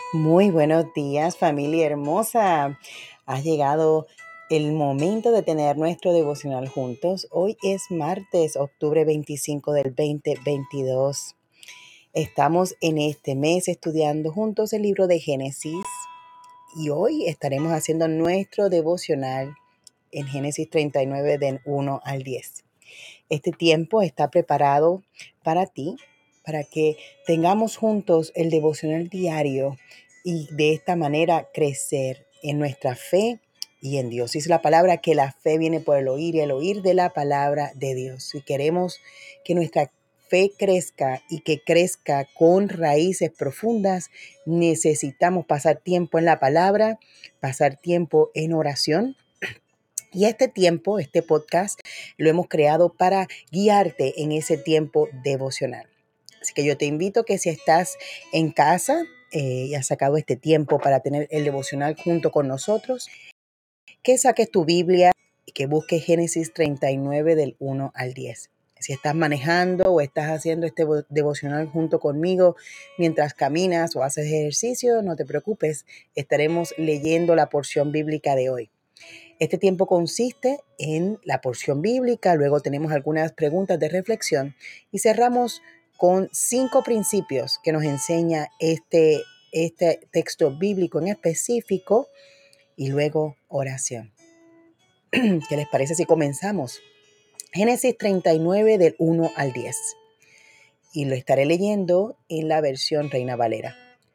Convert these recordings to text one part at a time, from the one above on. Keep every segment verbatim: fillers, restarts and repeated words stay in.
Muy buenos días, familia hermosa. Ha llegado el momento de tener nuestro devocional juntos. Hoy es martes, octubre veinticinco del dos mil veintidós. Estamos en este mes estudiando juntos el libro de Génesis y hoy estaremos haciendo nuestro devocional en Génesis treinta y nueve del uno al diez. Este tiempo está preparado para ti, para que tengamos juntos el devocional diario y de esta manera crecer en nuestra fe y en Dios. Dice la palabra que la fe viene por el oír y el oír de la palabra de Dios. Si queremos que nuestra fe crezca y que crezca con raíces profundas, necesitamos pasar tiempo en la palabra, pasar tiempo en oración. Y este tiempo, este podcast, lo hemos creado para guiarte en ese tiempo devocional. Así que yo te invito que si estás en casa eh, y has sacado este tiempo para tener el devocional junto con nosotros, que saques tu Biblia y que busques Génesis treinta y nueve del uno al diez. Si estás manejando o estás haciendo este devocional junto conmigo mientras caminas o haces ejercicio, no te preocupes, estaremos leyendo la porción bíblica de hoy. Este tiempo consiste en la porción bíblica, luego tenemos algunas preguntas de reflexión y cerramos con cinco principios que nos enseña este, este texto bíblico en específico y luego oración. ¿Qué les parece si comenzamos? Génesis treinta y nueve del uno al diez y lo estaré leyendo en la versión Reina Valera.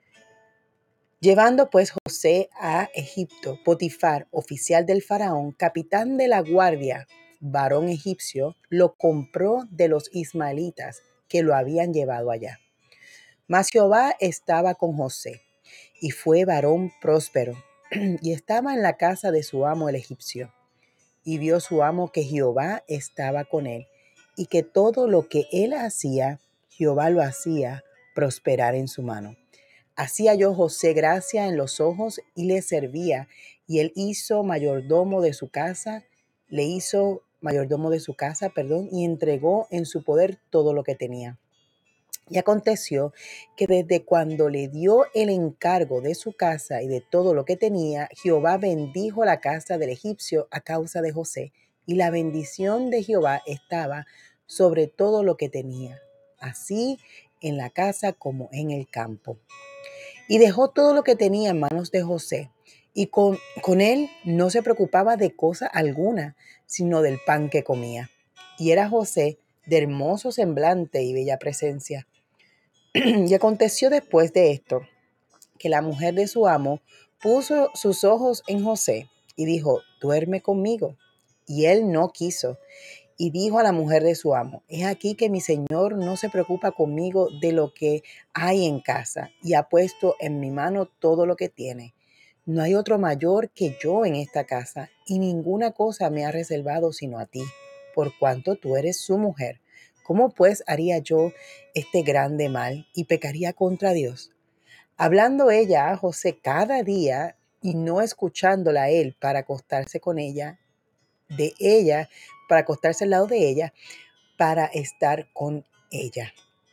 Llevando pues José a Egipto, Potifar, oficial del faraón, capitán de la guardia, varón egipcio, lo compró de los ismaelitas que lo habían llevado allá. Mas Jehová estaba con José, y fue varón próspero, y estaba en la casa de su amo el egipcio. Y vio su amo que Jehová estaba con él, y que todo lo que él hacía, Jehová lo hacía prosperar en su mano. Así halló José gracia en los ojos y le servía, y él hizo mayordomo de su casa, le hizo mayordomo de su casa, perdón, y entregó en su poder todo lo que tenía. Y aconteció que desde cuando le dio el encargo de su casa y de todo lo que tenía, Jehová bendijo la casa del egipcio a causa de José, y la bendición de Jehová estaba sobre todo lo que tenía, así en la casa como en el campo. Y dejó todo lo que tenía en manos de José, y con, con él no se preocupaba de cosa alguna, sino del pan que comía. Y era José de hermoso semblante y bella presencia. Y aconteció después de esto, que la mujer de su amo puso sus ojos en José, y dijo: duerme conmigo. Y él no quiso. Y dijo a la mujer de su amo: he aquí que mi señor no se preocupa conmigo de lo que hay en casa, y ha puesto en mi mano todo lo que tiene. No hay otro mayor que yo en esta casa, y ninguna cosa me ha reservado sino a ti, por cuanto tú eres su mujer. ¿Cómo pues haría yo este grande mal y pecaría contra Dios? Hablando ella a José cada día y no escuchándola a él para acostarse con ella, de ella, para acostarse al lado de ella, para estar con ella.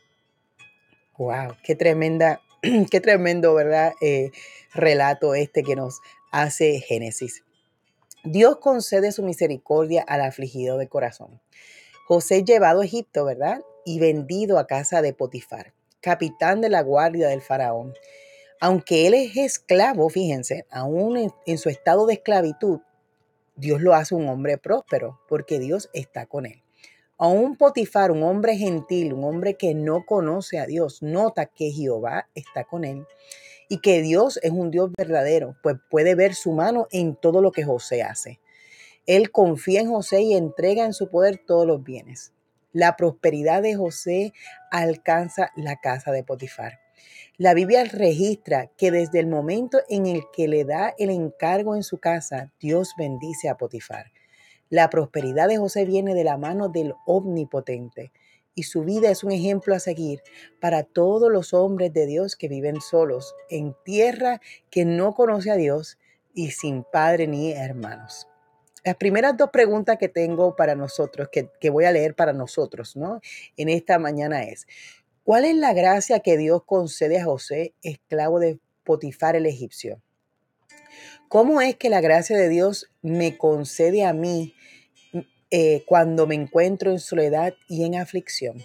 Wow, qué tremenda, qué tremendo, ¿verdad? Eh, relato este que nos hace Génesis. Dios concede su misericordia al afligido de corazón. José llevado a Egipto, ¿verdad? Y vendido a casa de Potifar, capitán de la guardia del faraón. Aunque él es esclavo, fíjense, aún en, en su estado de esclavitud, Dios lo hace un hombre próspero porque Dios está con él. Aún Potifar, un hombre gentil, un hombre que no conoce a Dios, nota que Jehová está con él y que Dios es un Dios verdadero, pues puede ver su mano en todo lo que José hace. Él confía en José y entrega en su poder todos los bienes. La prosperidad de José alcanza la casa de Potifar. La Biblia registra que desde el momento en el que le da el encargo en su casa, Dios bendice a Potifar. La prosperidad de José viene de la mano del Omnipotente y su vida es un ejemplo a seguir para todos los hombres de Dios que viven solos en tierra que no conoce a Dios y sin padre ni hermanos. Las primeras dos preguntas que tengo para nosotros, que, que voy a leer para nosotros, ¿no? En esta mañana es: ¿cuál es la gracia que Dios concede a José, esclavo de Potifar el egipcio. ¿Cómo es que la gracia de Dios me concede a mí eh, cuando me encuentro en soledad y en aflicción?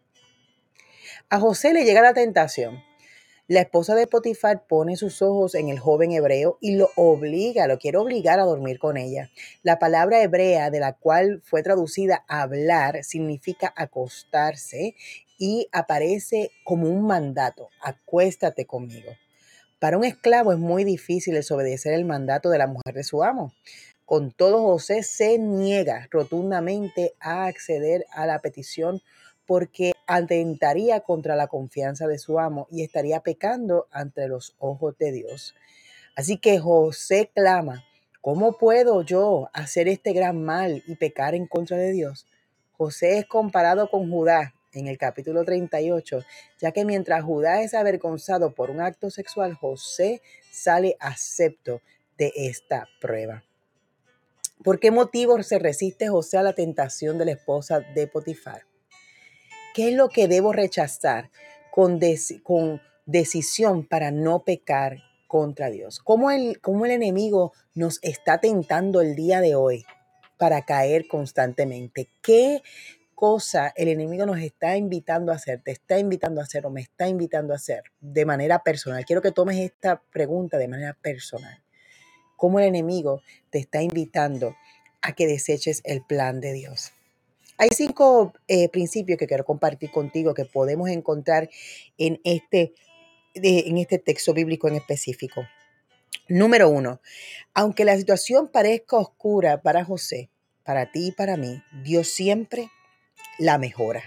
A José le llega la tentación. La esposa de Potifar pone sus ojos en el joven hebreo y lo obliga, lo quiere obligar a dormir con ella. La palabra hebrea de la cual fue traducida hablar significa acostarse y aparece como un mandato: acuéstate conmigo. Para un esclavo es muy difícil desobedecer el mandato de la mujer de su amo. Con todo, José se niega rotundamente a acceder a la petición porque atentaría contra la confianza de su amo y estaría pecando ante los ojos de Dios. Así que José clama: ¿cómo puedo yo hacer este gran mal y pecar en contra de Dios? José es comparado con Judá en el capítulo treinta y ocho, ya que mientras Judá es avergonzado por un acto sexual, José sale acepto de esta prueba. ¿Por qué motivo se resiste José a la tentación de la esposa de Potifar? ¿Qué es lo que debo rechazar con, des- con decisión para no pecar contra Dios? ¿Cómo el, cómo el enemigo nos está tentando el día de hoy para caer constantemente? ¿Qué cosa el enemigo nos está invitando a hacer? ¿Te está invitando a hacer o me está invitando a hacer de manera personal? Quiero que tomes esta pregunta de manera personal. ¿Cómo el enemigo te está invitando a que deseches el plan de Dios? Hay cinco eh, principios que quiero compartir contigo que podemos encontrar en este, de- en este texto bíblico en específico. Número uno, aunque la situación parezca oscura para José, para ti y para mí, Dios siempre la mejora.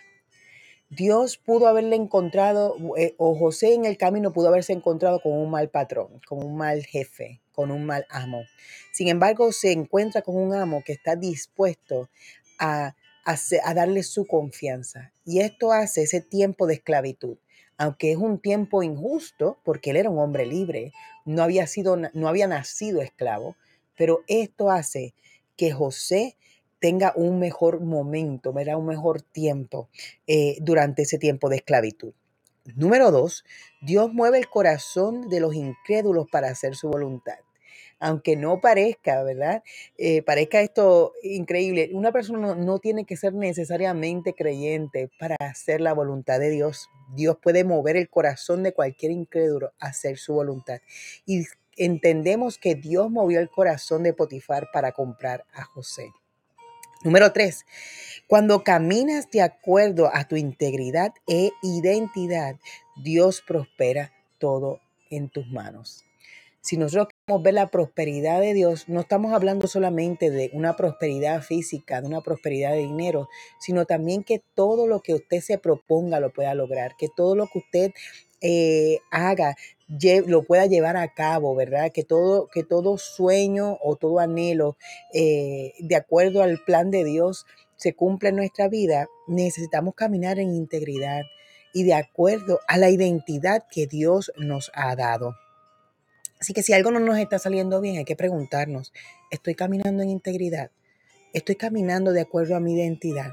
Dios pudo haberle encontrado, eh, o José en el camino pudo haberse encontrado con un mal patrón, con un mal jefe, con un mal amo. Sin embargo, se encuentra con un amo que está dispuesto a, a, a darle su confianza. Y esto hace ese tiempo de esclavitud, aunque es un tiempo injusto, porque él era un hombre libre, no había sido, no había nacido esclavo, pero esto hace que José tenga un mejor momento, ¿verdad? Un mejor tiempo eh, durante ese tiempo de esclavitud. Número dos, Dios mueve el corazón de los incrédulos para hacer su voluntad. Aunque no parezca, ¿verdad? Eh, parezca esto increíble. Una persona no, no tiene que ser necesariamente creyente para hacer la voluntad de Dios. Dios puede mover el corazón de cualquier incrédulo a hacer su voluntad. Y entendemos que Dios movió el corazón de Potifar para comprar a José. Número tres, cuando caminas de acuerdo a tu integridad e identidad, Dios prospera todo en tus manos. Si nosotros queremos ver la prosperidad de Dios, no estamos hablando solamente de una prosperidad física, de una prosperidad de dinero, sino también que todo lo que usted se proponga lo pueda lograr, que todo lo que usted eh, haga lo pueda llevar a cabo, ¿verdad? Que todo, que todo sueño o todo anhelo, eh, de acuerdo al plan de Dios, se cumpla en nuestra vida. Necesitamos caminar en integridad y de acuerdo a la identidad que Dios nos ha dado. Así que si algo no nos está saliendo bien, hay que preguntarnos, ¿estoy caminando en integridad? ¿Estoy caminando de acuerdo a mi identidad?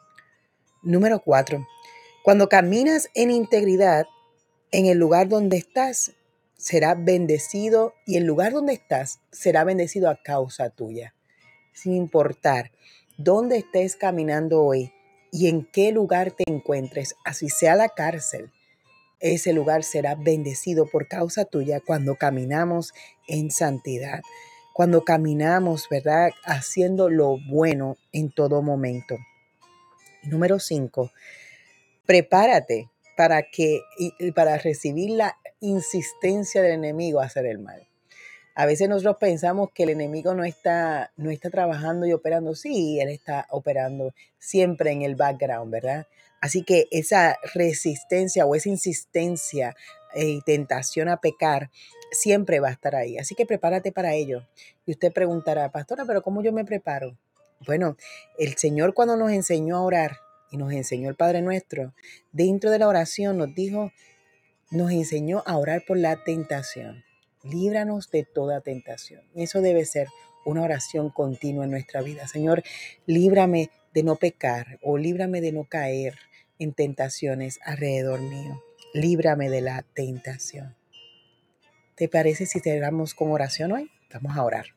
Número cuatro, cuando caminas en integridad, en el lugar donde estás, será bendecido y el lugar donde estás será bendecido a causa tuya. Sin importar dónde estés caminando hoy y en qué lugar te encuentres, así sea la cárcel, ese lugar será bendecido por causa tuya cuando caminamos en santidad, cuando caminamos, ¿verdad? Haciendo lo bueno en todo momento. Número cinco, prepárate para que y para recibir la insistencia del enemigo a hacer el mal. A veces nosotros pensamos que el enemigo no está, no está trabajando y operando. Sí, él está operando siempre en el background, ¿verdad? Así que esa resistencia o esa insistencia y tentación a pecar siempre va a estar ahí. Así que prepárate para ello. Y usted preguntará, pastora, ¿pero cómo yo me preparo? Bueno, el Señor cuando nos enseñó a orar y nos enseñó el Padre Nuestro, dentro de la oración nos dijo, nos enseñó a orar por la tentación. Líbranos de toda tentación. Y eso debe ser una oración continua en nuestra vida. Señor, líbrame de no pecar o líbrame de no caer en tentaciones alrededor mío. Líbrame de la tentación. ¿Te parece si cerramos con oración hoy? Vamos a orar.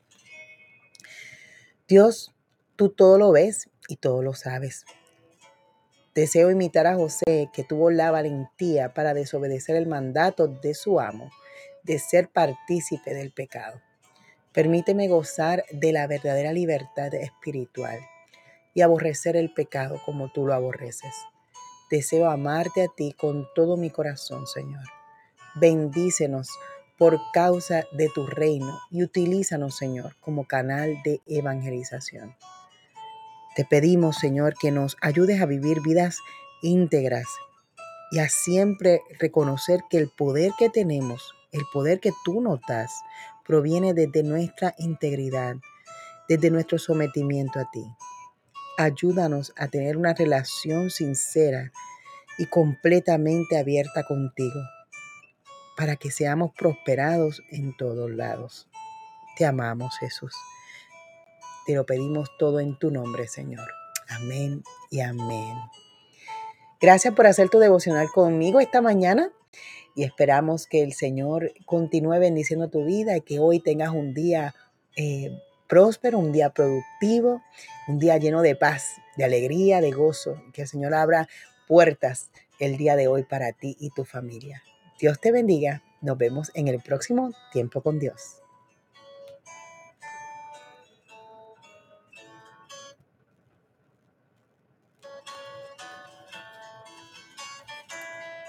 Dios, tú todo lo ves y todo lo sabes. Deseo imitar a José, que tuvo la valentía para desobedecer el mandato de su amo, de ser partícipe del pecado. Permíteme gozar de la verdadera libertad espiritual y aborrecer el pecado como tú lo aborreces. Deseo amarte a ti con todo mi corazón, Señor. Bendícenos por causa de tu reino y utilízanos, Señor, como canal de evangelización. Te pedimos, Señor, que nos ayudes a vivir vidas íntegras y a siempre reconocer que el poder que tenemos, el poder que tú nos das, proviene desde nuestra integridad, desde nuestro sometimiento a ti. Ayúdanos a tener una relación sincera y completamente abierta contigo, para que seamos prosperados en todos lados. Te amamos, Jesús. Te lo pedimos todo en tu nombre, Señor. Amén y amén. Gracias por hacer tu devocional conmigo esta mañana y esperamos que el Señor continúe bendiciendo tu vida y que hoy tengas un día eh, próspero, un día productivo, un día lleno de paz, de alegría, de gozo. Que el Señor abra puertas el día de hoy para ti y tu familia. Dios te bendiga. Nos vemos en el próximo Tiempo con Dios.